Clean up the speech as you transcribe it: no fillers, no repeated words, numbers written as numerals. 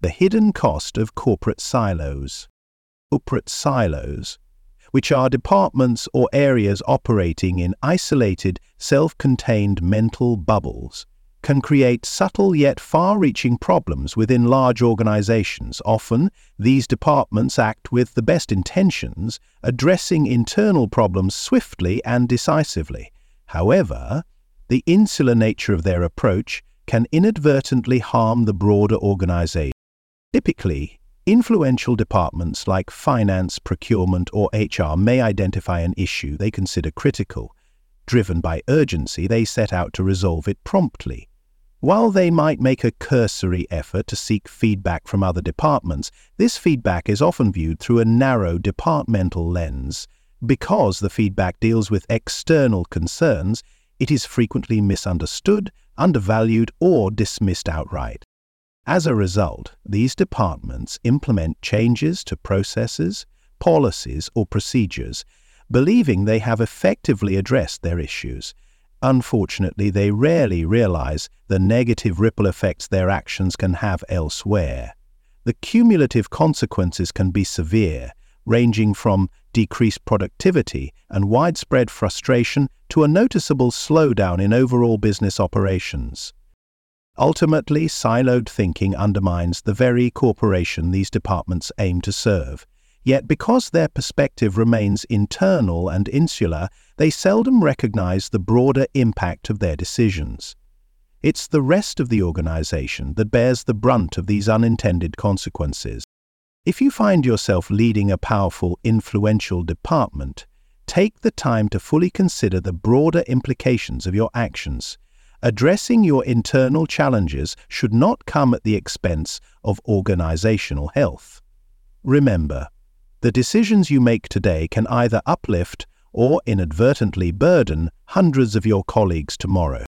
the hidden cost of corporate silos. Corporate silos, which are departments or areas operating in isolated, self-contained mental bubbles, can create subtle yet far-reaching problems within large organizations. Often, these departments act with the best intentions, addressing internal problems swiftly and decisively. However, the insular nature of their approach can inadvertently harm the broader organization. Typically, influential departments like finance, procurement, or HR may identify an issue they consider critical. Driven by urgency, they set out to resolve it promptly. While they might make a cursory effort to seek feedback from other departments, this feedback is often viewed through a narrow departmental lens. Because the feedback deals with external concerns, it is frequently misunderstood, undervalued, or dismissed outright. As a result, these departments implement changes to processes, policies, or procedures, believing they have effectively addressed their issues. Unfortunately, they rarely realize the negative ripple effects their actions can have elsewhere. The cumulative consequences can be severe, ranging from decreased productivity and widespread frustration to a noticeable slowdown in overall business operations. Ultimately, siloed thinking undermines the very corporation these departments aim to serve. Yet because their perspective remains internal and insular, they seldom recognize the broader impact of their decisions. It's the rest of the organization that bears the brunt of these unintended consequences. If you find yourself leading a powerful, influential department, take the time to fully consider the broader implications of your actions. Addressing your internal challenges should not come at the expense of organizational health. Remember, the decisions you make today can either uplift or inadvertently burden hundreds of your colleagues tomorrow.